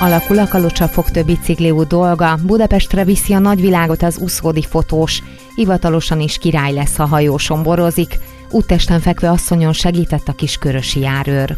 Alakul a Kalocsa-Fogtő bicikliút dolga, Budapestre viszi a nagyvilágot az uszódi fotós, hivatalosan is király lesz, ha hajóson borozik, úttesten fekvő asszonyon segített a kiskörösi járőr.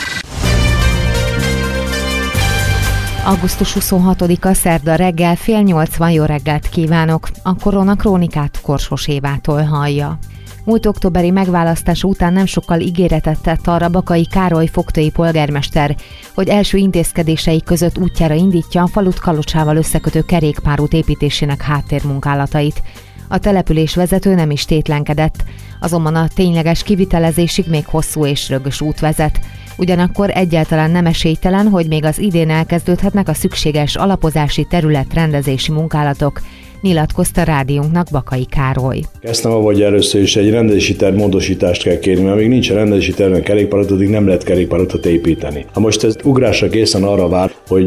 Augusztus 26-a szerda reggel 7:30 jó reggelt kívánok, a Korona Krónikát Korsos Évától hallja. Múlt októberi megválasztása után nem sokkal ígéretet tett arra Bakai Károly fogtői polgármester, hogy első intézkedései között útjára indítja a falut Kalocsával összekötő kerékpárút építésének háttérmunkálatait. A település vezető nem is tétlenkedett, azonban a tényleges kivitelezésig még hosszú és rögös út vezet. Ugyanakkor egyáltalán nem esélytelen, hogy még az idén elkezdődhetnek a szükséges alapozási területrendezési munkálatok, nyilatkozta rádiónknak Bakai Károly. Kezdtem avval, hogy először is egy rendezési terv módosítást kell kérni, mert még nincs rendezési terven kerékpárutat, addig nem lehet kerékpárutat építeni. Most ez ugrásra készen arra vár, hogy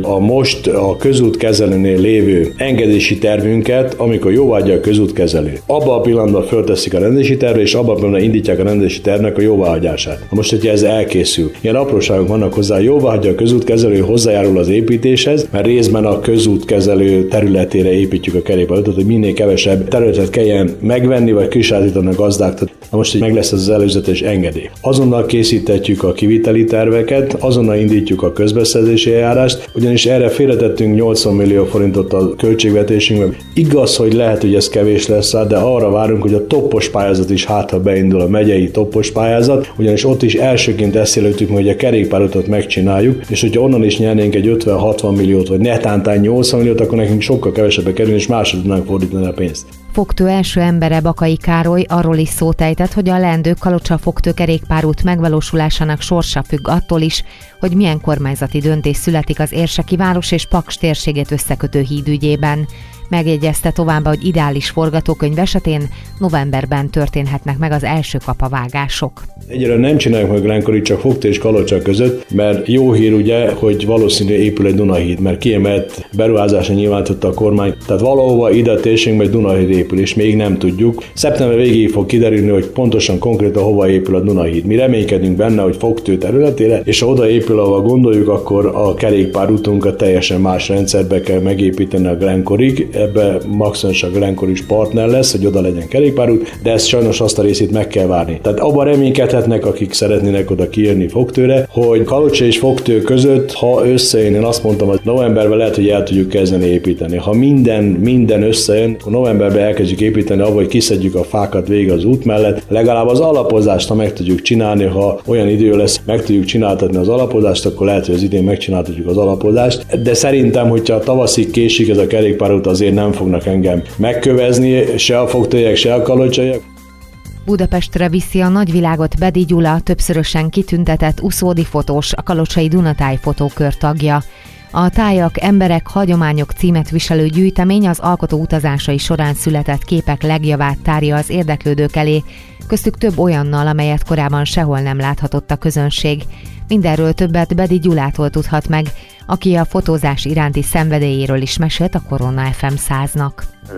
a közútkezelőnél lévő engedési tervünket, amikor jóváhagyja a közútkezelő, abban a pillanatban fölteszik a rendezési tervre, és abban a pillanatban indítják a rendezési tervnek a jóváhagyását. Most, hogyha ez elkészül, ilyen apróságok vannak hozzá, jóváhagyja a közútkezelő, hozzájárul az építéshez, mert részben a közútkezelő területére építjük a kerékpárutat, hogy minél kevesebb területet kelljen megvenni, vagy kisátítani a gazdáktól. Most így meg lesz ez az előzetes engedély. Azonnal készítetjük a kiviteli terveket, azonnal indítjuk a közbeszerzési eljárást, ugyanis erre félretettünk 80 millió forintot a költségvetésünkben. Igaz, hogy lehet, hogy ez kevés lesz rá, de arra várunk, hogy a toppos pályázat is ha beindul, a megyei toppos pályázat, ugyanis ott is elsőként ezt jelöltük, hogy a kerékpárutat megcsináljuk, és hogyha onnan is nyernénk egy 50-60 milliót, vagy netántán 80 milliót, akkor nekünk sokkal kevesebbe kerül, és máshogy tudnánk fordítani a pénzt. Fogtő első embere Bakai Károly arról is szót ejtett, hogy a leendő Kalocsa-Fogtő kerékpárút megvalósulásának sorsa függ attól is, hogy milyen kormányzati döntés születik az Érseki város és Paks térségét összekötő híd ügyében. Megjegyezte továbbá, hogy ideális forgatókönyv esetén novemberben történhetnek meg az első kapavágások. Egyre nem csináljuk meg Glencorit csak Fogtő és Kalocsa között, mert jó hír ugye, hogy valószínűleg épül egy Dunahíd, mert kiemelt beruházásra nyilvánította a kormány. Tehát valahova ide a térségben egy Dunahíd épül, és még nem tudjuk. Szeptember végéig fog kiderülni, hogy pontosan konkrétan hova épül a Dunahíd. Mi reménykedünk benne, hogy Fogtő területére, és ha oda épül, ahol gondoljuk, akkor a kerékpárutunkat teljesen más rendszerbe kell megépíteni a Glencorig. Ebbe maximum a Glencor is partner lesz, hogy oda legyen kerékpárút, de ezt sajnos azt a részét meg kell várni. Tehát abban reménykedhetnek, akik szeretnének oda kijönni Fogtőre, hogy Kalocsa és Fogtő között, ha összejön, én azt mondtam, hogy novemberben lehet, hogy el tudjuk kezdeni építeni. Ha minden összejön, akkor novemberben elkezdjük építeni, ahol kiszedjük a fákat végig az út mellett, legalább az alapozást, ha meg tudjuk csinálni, ha olyan idő lesz, meg tudjuk csináltatni az alapozást, akkor lehet, hogy az idén megcsináltatjuk az alapozást. De szerintem, hogyha tavaszig késik ez a kerékpárút, azért nem fognak engem megkövezni, se a fogtőiek, se a kalocsaiak. Budapestre viszi a nagyvilágot Bedi Gyula, többszörösen kitüntetett uszódi fotós, a kalocsai Dunatáj fotókör tagja. A Tájak, emberek, hagyományok címet viselő gyűjtemény az alkotó utazásai során született képek legjavát tárja az érdeklődők elé, köztük több olyannal, amelyet korábban sehol nem láthatott a közönség. Mindenről többet Bedi Gyulától tudhat meg, aki a fotózás iránti szenvedélyéről is mesélt a Korona FM 100-nak.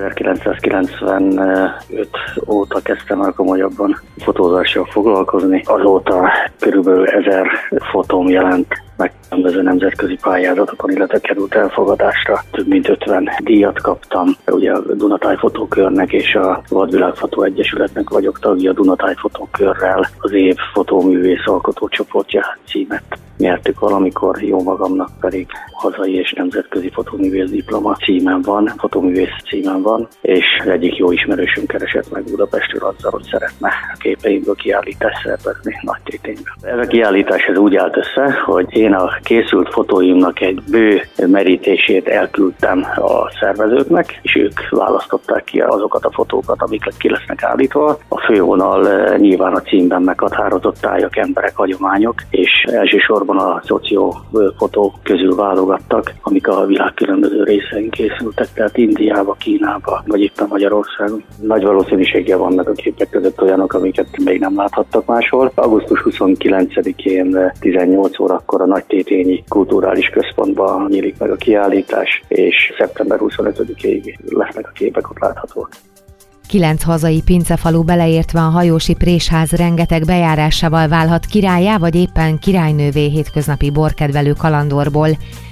1995 óta kezdtem el komolyabban fotózással foglalkozni. Azóta körülbelül 1000 fotóm jelent meg különböző nemzetközi pályázatokon, illetve került elfogadásra. Több mint 50 díjat kaptam. Ugye a Dunatáj Fotókörnek és a Vadvilágfotó Egyesületnek vagyok tagja. A Dunatáj Fotókörrel az év fotóművész alkotócsoportja címet nyertük valamikor, jó magamnak pedig hazai és nemzetközi fotóművész diploma címen van, fotóművész címen van, és egyik jó ismerősünk keresett meg Budapestről azzal, hogy szeretne a képeimből kiállítást szervezni Nagytétényben. Ez a kiállítás ez úgy állt össze, hogy én a készült fotóimnak egy bő merítését elküldtem a szervezőknek, és ők választották ki azokat a fotókat, amiket ki lesznek állítva. A fővonal nyilván a címben meghatározott tájak, emberek, hagyományok, és elsősorban a szociófotók közül válogattak, amik a világ különböző részein készültek, tehát Indiába, Kínába, vagy itt a Magyarországon. Nagy valószínűséggel vannak a képek között olyanok, amiket még nem láthattak máshol. Augusztus 29-én 18 órakor a Nagytétényi Kulturális Központban nyílik meg a kiállítás, és szeptember 25-ig lesznek a képek ott láthatóak. 9 hazai pincefalu beleértve a hajósi présház rengeteg bejárásával válhat királlyá, vagy éppen királynővé hétköznapi borkedvelő kalandorból.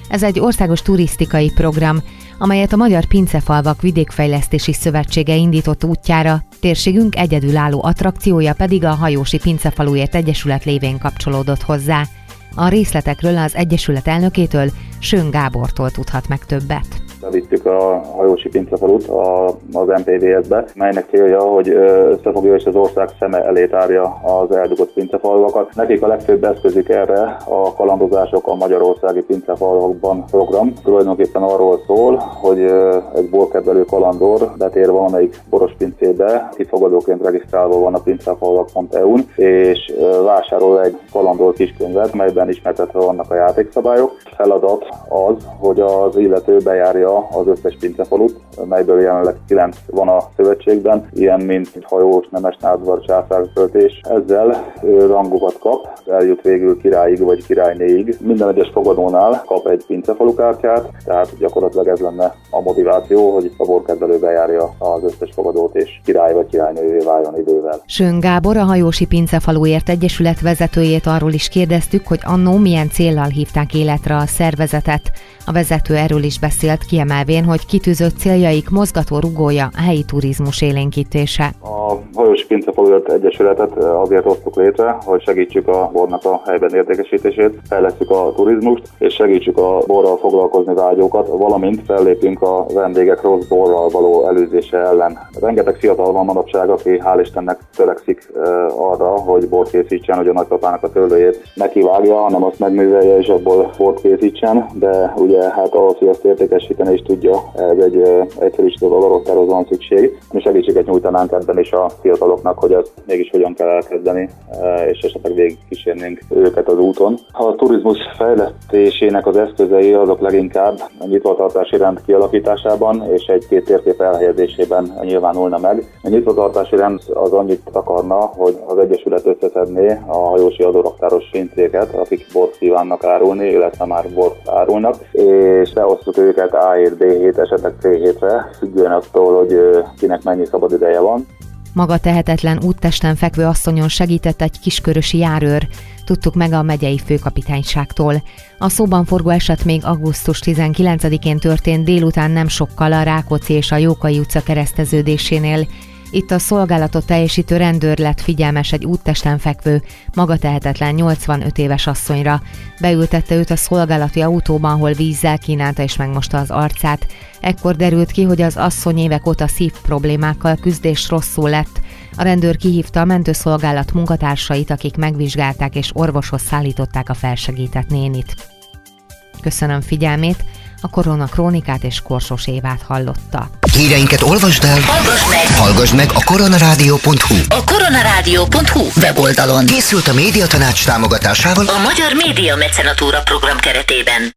Ez egy országos turisztikai program, amelyet a Magyar Pincefalvak Vidékfejlesztési Szövetsége indított útjára, térségünk egyedülálló attrakciója pedig a Hajósi Pincefaluért Egyesület lévén kapcsolódott hozzá. A részletekről az Egyesület elnökétől, Sön Gábortól tudhat meg többet. Bevittük a Hajósi Pincefalut az MPVS-be, melynek célja, hogy összefogja és az ország szeme elé tárja az eldugott pincefalvakat. Nekik a legfőbb eszközük erre a Kalandozások a Magyarországi Pincefalvakban program. Tulajdonképpen arról szól, hogy egy borkedvelő kalandor betér valamelyik boros pincébe, kifogadóként regisztrálva van a pincefalvak.eu-n, és vásárol egy kalandor kiskönyvet, melyben ismertetve vannak a játékszabályok. Feladat az, hogy az illető bejárja az összes pincefalut, melyből jelenleg 9 van a szövetségben, ilyen mint hajós, nemes, nádvar, császárköltés. Ezzel rangokat kap, eljut végül királyig vagy királynéig. Minden egyes fogadónál kap egy pincefalu kártyát, tehát gyakorlatilag ez lenne a motiváció, hogy a borkedvelő bejárja az összes fogadót és király vagy királynővé váljon idővel. Sön Gábor, a Hajósi Pincefaluért Egyesület vezetőjét arról is kérdeztük, hogy annó milyen céllal hívták életre a szervezetet. A vezető erről is beszélt, kiemelvén, hogy kitűzött céljaik mozgató rugója a helyi turizmus élénkítése. A Hajósi Pincefaluért Egyesületet azért hoztuk létre, hogy segítsük a bornak a helyben értékesítését, fejlesztjük a turizmust, és segítsük a borral foglalkozni vágyókat, valamint fellépünk a vendégek rossz borral való előzése ellen. Rengeteg fiatal van manapság, aki hál' Istennek törekszik arra, hogy bort készítsen, hogy a nagypapának a szőlőjét ne kivágja, hanem azt megművelje és abból bort készítsen, de ugye hát ahhoz, hogy azt értékesíteni is tudja, ez egy egyszerűsítő valorottához van szükség. Mi segítséget nyújtanánk ebben is a fiataloknak, hogy ezt mégis hogyan kell elkezdeni, és esetleg végig kísérnénk őket az úton. A turizmus fejlesztésének az eszközei azok leginkább a nyitvatartási rend kialakításában és egy-két térkép elhelyezésében nyilvánulna meg. A nyitvatartási rend az annyit akarna, hogy az Egyesület összeszedné a hajósi adóraktáros pincéket, akik bort kívánnak árulni, illetve már bort árulnak, és beosztjuk őket A7, B7, esetleg C7-re, függően attól, hogy kinek mennyi szabad ideje van. Maga tehetetlen úttesten fekvő asszonyon segített egy kiskörösi járőr, tudtuk meg a megyei főkapitányságtól. A szóban forgó eset még augusztus 19-én történt délután nem sokkal a Rákóczi és a Jókai utca kereszteződésénél. Itt a szolgálatot teljesítő rendőr lett figyelmes egy úttesten fekvő, magatehetetlen 85 éves asszonyra. Beültette őt a szolgálati autóban, ahol vízzel kínálta és megmosta az arcát. Ekkor derült ki, hogy az asszony évek óta szívproblémákkal küzd és rosszul lett. A rendőr kihívta a mentőszolgálat munkatársait, akik megvizsgálták és orvoshoz szállították a felsegített nénit. Köszönöm figyelmét, a Korona Krónikát és Korsos Évát hallotta. Híreinket olvasd el, hallgassd meg a koronarádió.hu. A koronarádió.hu weboldalon. Készült a Médiatanács támogatásával a Magyar Média Mecenatúra program keretében.